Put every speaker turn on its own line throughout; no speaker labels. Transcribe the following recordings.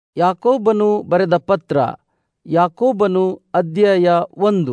ಯಾಕೋಬನು ಬರೆದ ಪತ್ರ. ಯಾಕೋಬನು ಅಧ್ಯಾಯ 1.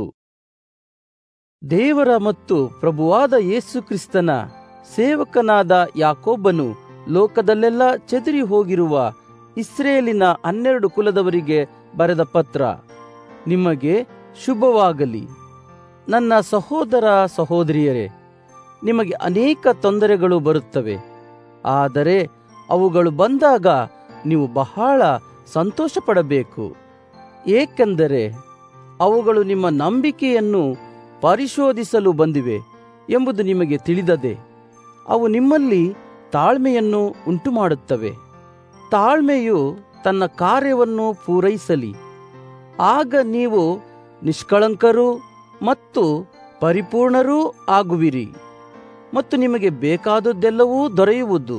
ದೇವರ ಮತ್ತು ಪ್ರಭುವಾದ ಯೇಸು ಕ್ರಿಸ್ತನ ಸೇವಕನಾದ ಯಾಕೋಬನು ಲೋಕದಲ್ಲೆಲ್ಲ ಚದುರಿ ಹೋಗಿರುವ ಇಸ್ರೇಲಿನ 12 ಕುಲದವರಿಗೆ ಬರೆದ ಪತ್ರ. ನಿಮಗೆ ಶುಭವಾಗಲಿ. ನನ್ನ ಸಹೋದರ ಸಹೋದರಿಯರೇ, ನಿಮಗೆ ಅನೇಕ ತೊಂದರೆಗಳು ಬರುತ್ತವೆ. ಆದರೆ ಅವುಗಳು ಬಂದಾಗ ನೀವು ಬಹಳ ಸಂತೋಷಪಡಬೇಕು. ಏಕೆಂದರೆ ಅವುಗಳು ನಿಮ್ಮ ನಂಬಿಕೆಯನ್ನು ಪರಿಶೋಧಿಸಲು ಬಂದಿವೆ ಎಂಬುದು ನಿಮಗೆ ತಿಳಿದದೆ. ಅವು ನಿಮ್ಮಲ್ಲಿ ತಾಳ್ಮೆಯನ್ನು ಉಂಟುಮಾಡುತ್ತವೆ. ತಾಳ್ಮೆಯು ತನ್ನ ಕಾರ್ಯವನ್ನು ಪೂರೈಸಲಿ. ಆಗ ನೀವು ನಿಷ್ಕಳಂಕರೂ ಮತ್ತು ಪರಿಪೂರ್ಣರೂ ಆಗುವಿರಿ ಮತ್ತು ನಿಮಗೆ ಬೇಕಾದುದೆಲ್ಲವೂ ದೊರೆಯುವುದು.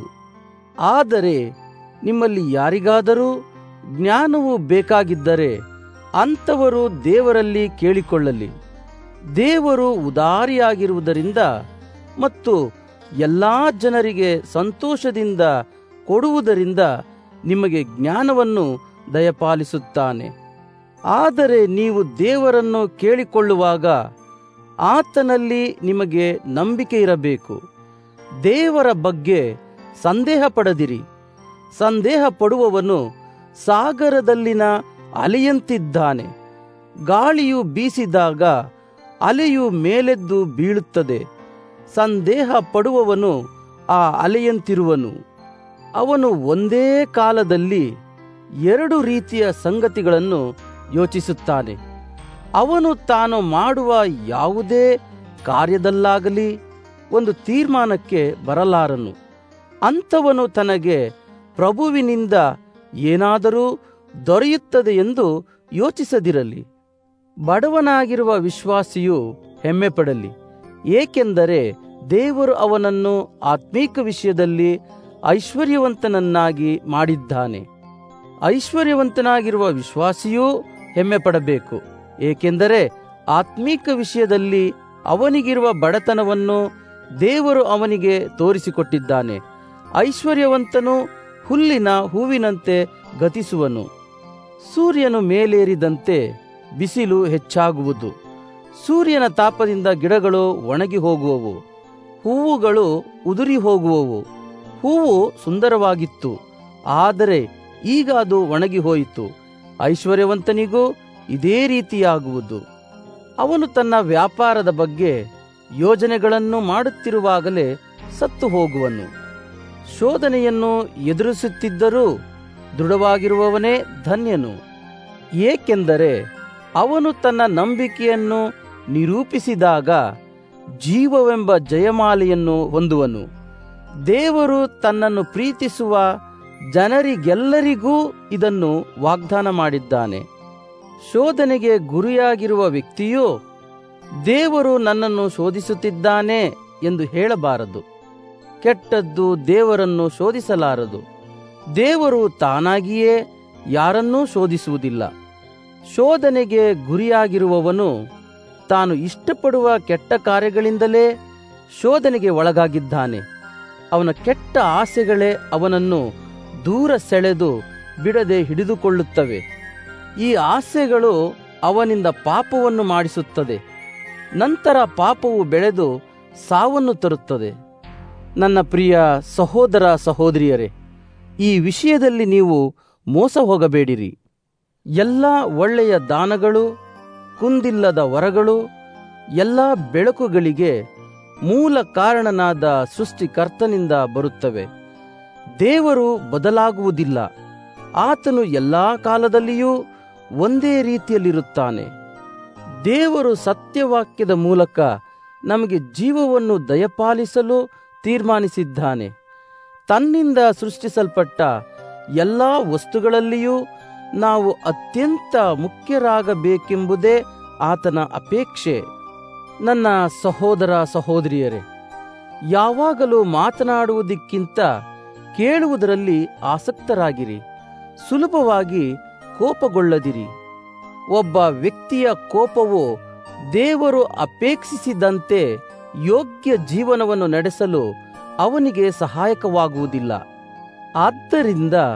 ಆದರೆ ನಿಮ್ಮಲ್ಲಿ ಯಾರಿಗಾದರೂ ಜ್ಞಾನವು ಬೇಕಾಗಿದ್ದರೆ ಅಂಥವರು ದೇವರಲ್ಲಿ ಕೇಳಿಕೊಳ್ಳಲಿ. ದೇವರು ಉದಾರಿಯಾಗಿರುವುದರಿಂದ ಮತ್ತು ಎಲ್ಲಾ ಜನರಿಗೆ ಸಂತೋಷದಿಂದ ಕೊಡುವುದರಿಂದ ನಿಮಗೆ ಜ್ಞಾನವನ್ನು ದಯಪಾಲಿಸುತ್ತಾನೆ. ಆದರೆ ನೀವು ದೇವರನ್ನು ಕೇಳಿಕೊಳ್ಳುವಾಗ ಆತನಲ್ಲಿ ನಿಮಗೆ ನಂಬಿಕೆ ಇರಬೇಕು. ದೇವರ ಬಗ್ಗೆ ಸಂದೇಹ ಪಡದಿರಿ. ಸಂದೇಹ ಪಡುವವನು ಸಾಗರದಲ್ಲಿನ ಅಲೆಯಂತಿದ್ದಾನೆ. ಗಾಳಿಯು ಬೀಸಿದಾಗ ಅಲೆಯು ಮೇಲೆದ್ದು ಬೀಳುತ್ತದೆ. ಸಂದೇಹ ಪಡುವವನು ಆ ಅಲೆಯಂತಿರುವನು. ಅವನು ಒಂದೇ ಕಾಲದಲ್ಲಿ 2 ರೀತಿಯ ಸಂಗತಿಗಳನ್ನು ಯೋಚಿಸುತ್ತಾನೆ. ಅವನು ತಾನು ಮಾಡುವ ಯಾವುದೇ ಕಾರ್ಯದಲ್ಲಾಗಲಿ ಒಂದು ತೀರ್ಮಾನಕ್ಕೆ ಬರಲಾರನು. ಅಂಥವನು ತನಗೆ ಪ್ರಭುವಿನಿಂದ ಏನಾದರೂ ದೊರೆಯುತ್ತದೆ ಎಂದು ಯೋಚಿಸದಿರಲಿ. ಬಡವನಾಗಿರುವ ವಿಶ್ವಾಸಿಯು ಹೆಮ್ಮೆಪಡಲಿ, ಏಕೆಂದರೆ ದೇವರು ಅವನನ್ನು ಆತ್ಮೀಕ ವಿಷಯದಲ್ಲಿ ಐಶ್ವರ್ಯವಂತನನ್ನಾಗಿ ಮಾಡಿದ್ದಾನೆ. ಐಶ್ವರ್ಯವಂತನಾಗಿರುವ ವಿಶ್ವಾಸಿಯೂ ಹೆಮ್ಮೆಪಡಬೇಕು, ಏಕೆಂದರೆ ಆತ್ಮೀಕ ವಿಷಯದಲ್ಲಿ ಅವನಿಗಿರುವ ಬಡತನವನ್ನು ದೇವರು ಅವನಿಗೆ ತೋರಿಸಿಕೊಟ್ಟಿದ್ದಾನೆ. ಐಶ್ವರ್ಯವಂತನು ಹುಲ್ಲಿನ ಹೂವಿನಂತೆ ಗತಿಸುವನು. ಸೂರ್ಯನು ಮೇಲೇರಿದಂತೆ ಬಿಸಿಲು ಹೆಚ್ಚಾಗುವುದು. ಸೂರ್ಯನ ತಾಪದಿಂದ ಗಿಡಗಳು ಒಣಗಿ ಹೋಗುವವು, ಹೂವುಗಳು ಉದುರಿ ಹೋಗುವವು. ಹೂವು ಸುಂದರವಾಗಿತ್ತು, ಆದರೆ ಈಗ ಅದು ಒಣಗಿ ಹೋಯಿತು. ಐಶ್ವರ್ಯವಂತನಿಗೂ ಇದೇ ರೀತಿಯಾಗುವುದು. ಅವನು ತನ್ನ ವ್ಯಾಪಾರದ ಬಗ್ಗೆ ಯೋಜನೆಗಳನ್ನು ಮಾಡುತ್ತಿರುವಾಗಲೇ ಸತ್ತು ಹೋಗುವನು. ಶೋಧನೆಯನ್ನು ಎದುರಿಸುತ್ತಿದ್ದರೂ ದೃಢವಾಗಿರುವವನೇ ಧನ್ಯನು, ಏಕೆಂದರೆ ಅವನು ತನ್ನ ನಂಬಿಕೆಯನ್ನು ನಿರೂಪಿಸಿದಾಗ ಜೀವವೆಂಬ ಜಯಮಾಲೆಯನ್ನು ಹೊಂದುವನು. ದೇವರು ತನ್ನನ್ನು ಪ್ರೀತಿಸುವ ಜನರಿಗೆಲ್ಲರಿಗೂ ಇದನ್ನು ವಾಗ್ದಾನ ಮಾಡಿದ್ದಾನೆ. ಶೋಧನೆಗೆ ಗುರಿಯಾಗಿರುವ ವ್ಯಕ್ತಿಯು ದೇವರು ನನ್ನನ್ನು ಶೋಧಿಸುತ್ತಿದ್ದಾನೆ ಎಂದು ಹೇಳಬಾರದು. ಕೆಟ್ಟದ್ದು ದೇವರನ್ನು ಶೋಧಿಸಲಾರದು. ದೇವರು ತಾನಾಗಿಯೇ ಯಾರನ್ನೂ ಶೋಧಿಸುವುದಿಲ್ಲ. ಶೋಧನೆಗೆ ಗುರಿಯಾಗಿರುವವನು ತಾನು ಇಷ್ಟಪಡುವ ಕೆಟ್ಟ ಕಾರ್ಯಗಳಿಂದಲೇ ಶೋಧನೆಗೆ ಒಳಗಾಗಿದ್ದಾನೆ. ಅವನ ಕೆಟ್ಟ ಆಸೆಗಳೇ ಅವನನ್ನು ದೂರ ಸೆಳೆದು ಬಿಡದೆ ಹಿಡಿದುಕೊಳ್ಳುತ್ತವೆ. ಈ ಆಸೆಗಳು ಅವನಿಂದ ಪಾಪವನ್ನು ಮಾಡಿಸುತ್ತದೆ. ನಂತರ ಪಾಪವು ಬೆಳೆದು ಸಾವನ್ನು ತರುತ್ತದೆ. ನನ್ನ ಪ್ರಿಯ ಸಹೋದರ ಸಹೋದರಿಯರೇ, ಈ ವಿಷಯದಲ್ಲಿ ನೀವು ಮೋಸ ಹೋಗಬೇಡಿರಿ. ಎಲ್ಲ ಒಳ್ಳೆಯ ದಾನಗಳು, ಕುಂದಿಲ್ಲದ ವರಗಳು, ಎಲ್ಲ ಬೆಳಕುಗಳಿಗೆ ಮೂಲ ಕಾರಣನಾದ ಸೃಷ್ಟಿಕರ್ತನಿಂದ ಬರುತ್ತವೆ. ದೇವರು ಬದಲಾಗುವುದಿಲ್ಲ. ಆತನು ಎಲ್ಲಾ ಕಾಲದಲ್ಲಿಯೂ ಒಂದೇ ರೀತಿಯಲ್ಲಿರುತ್ತಾನೆ. ದೇವರು ಸತ್ಯವಾಕ್ಯದ ಮೂಲಕ ನಮಗೆ ಜೀವವನ್ನು ದಯಪಾಲಿಸಲು ತೀರ್ಮಾನಿಸಿದ್ದಾನೆ. ತನ್ನಿಂದ ಸೃಷ್ಟಿಸಲ್ಪಟ್ಟ ಎಲ್ಲ ವಸ್ತುಗಳಲ್ಲಿಯೂ ನಾವು ಅತ್ಯಂತ ಮುಖ್ಯರಾಗಬೇಕೆಂಬುದೇ ಆತನ ಅಪೇಕ್ಷೆ. ನನ್ನ ಸಹೋದರ ಸಹೋದರಿಯರೇ, ಯಾವಾಗಲೂ ಮಾತನಾಡುವುದಕ್ಕಿಂತ ಕೇಳುವುದರಲ್ಲಿ ಆಸಕ್ತರಾಗಿರಿ. ಸುಲಭವಾಗಿ ಕೋಪಗೊಳ್ಳದಿರಿ. ಒಬ್ಬ ವ್ಯಕ್ತಿಯ ಕೋಪವು ದೇವರು ಅಪೇಕ್ಷಿಸಿದಂತೆ ಯೋಗ್ಯ ಜೀವನವನ್ನು ನಡೆಸಲು ಅವನಿಗೆ ಸಹಾಯಕವಾಗುವುದಿಲ್ಲ. ಆದ್ದರಿಂದ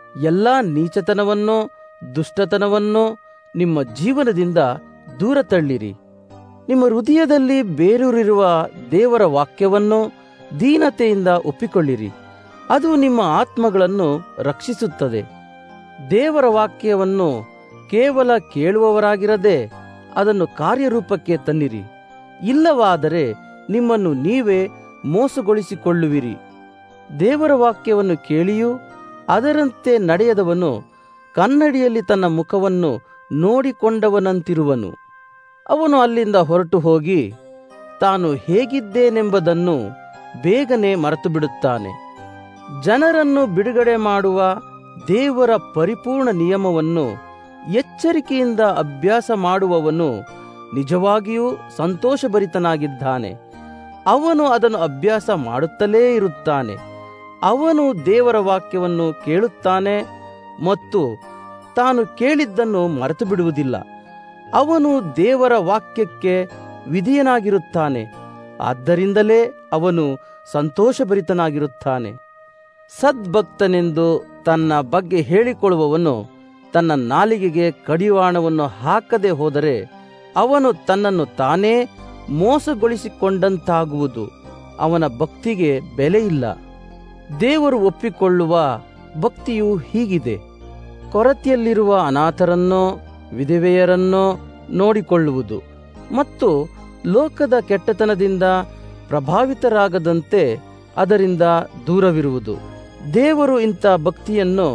ಎಲ್ಲ ನೀಚತನವನ್ನು, ದುಷ್ಟತನವನ್ನು ನಿಮ್ಮ ಜೀವನದಿಂದ ದೂರ ತಳ್ಳಿರಿ. ನಿಮ್ಮ ಹೃದಯದಲ್ಲಿ ಬೇರೂರಿರುವ ದೇವರ ವಾಕ್ಯವನ್ನು ದೀನತೆಯಿಂದ ಒಪ್ಪಿಕೊಳ್ಳಿರಿ. ಅದು ನಿಮ್ಮ ಆತ್ಮಗಳನ್ನು ರಕ್ಷಿಸುತ್ತದೆ. ದೇವರ ವಾಕ್ಯವನ್ನು ಕೇವಲ ಕೇಳುವವರಾಗಿರದೆ ಅದನ್ನು ಕಾರ್ಯರೂಪಕ್ಕೆ ತನ್ನಿರಿ. ಇಲ್ಲವಾದರೆ ನಿಮ್ಮನ್ನು ನೀವೇ ಮೋಸಗೊಳಿಸಿಕೊಳ್ಳುವಿರಿ. ದೇವರ ವಾಕ್ಯವನ್ನು ಕೇಳಿಯೂ ಅದರಂತೆ ನಡೆಯದವನು ಕನ್ನಡಿಯಲ್ಲಿ ತನ್ನ ಮುಖವನ್ನು ನೋಡಿಕೊಂಡವನಂತಿರುವನು. ಅವನು ಅಲ್ಲಿಂದ ಹೊರಟು ಹೋಗಿ ತಾನು ಹೇಗಿದ್ದೇನೆಂಬುದನ್ನು ಬೇಗನೆ ಮರೆತು ಬಿಡುತ್ತಾನೆ. ಜನರನ್ನು ಬಿಡುಗಡೆ ಮಾಡುವ ದೇವರ ಪರಿಪೂರ್ಣ ನಿಯಮವನ್ನು ಎಚ್ಚರಿಕೆಯಿಂದ ಅಭ್ಯಾಸ ಮಾಡುವವನು ನಿಜವಾಗಿಯೂ ಸಂತೋಷಭರಿತನಾಗಿದ್ದಾನೆ. ಅವನು ಅದನ್ನು ಅಭ್ಯಾಸ ಮಾಡುತ್ತಲೇ ಇರುತ್ತಾನೆ. ಅವನು ದೇವರ ವಾಕ್ಯವನ್ನು ಕೇಳುತ್ತಾನೆ ಮತ್ತು ತಾನು ಕೇಳಿದ್ದನ್ನು ಮರೆತು ಬಿಡುವುದಿಲ್ಲ. ಅವನು ದೇವರ ವಾಕ್ಯಕ್ಕೆ ವಿಧೇಯನಾಗಿರುತ್ತಾನೆ. ಆದ್ದರಿಂದಲೇ ಅವನು ಸಂತೋಷಭರಿತನಾಗಿರುತ್ತಾನೆ. ಸದ್ಭಕ್ತನೆಂದು ತನ್ನ ಬಗ್ಗೆ ಹೇಳಿಕೊಳ್ಳುವವನು ತನ್ನ ನಾಲಿಗೆಗೆ ಕಡಿವಾಣವನ್ನು ಹಾಕದೆ ಹೋದರೆ ಅವನು ತನ್ನನ್ನು ತಾನೇ ಮೋಸಗೊಳಿಸಿಕೊಂಡಂತಾಗುವುದು. ಅವನ ಭಕ್ತಿಗೆ ಬೆಲೆಯಿಲ್ಲ. ದೇವರು ಒಪ್ಪಿಕೊಳ್ಳುವ ಭಕ್ತಿಯು ಹೀಗಿದೆ: ಕೊರತೆಯಲ್ಲಿರುವ ಅನಾಥರನ್ನೋ ವಿಧವೆಯರನ್ನೋ ನೋಡಿಕೊಳ್ಳುವುದು ಮತ್ತು ಲೋಕದ ಕೆಟ್ಟತನದಿಂದ ಪ್ರಭಾವಿತರಾಗದಂತೆ ಅದರಿಂದ ದೂರವಿರುವುದು. ದೇವರು ಇಂಥ ಭಕ್ತಿಯನ್ನು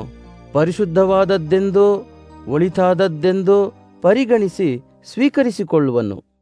ಪರಿಶುದ್ಧವಾದದ್ದೆಂದು ಒಳಿತಾದದ್ದೆಂದು ಪರಿಗಣಿಸಿ ಸ್ವೀಕರಿಸಿಕೊಳ್ಳುವನು.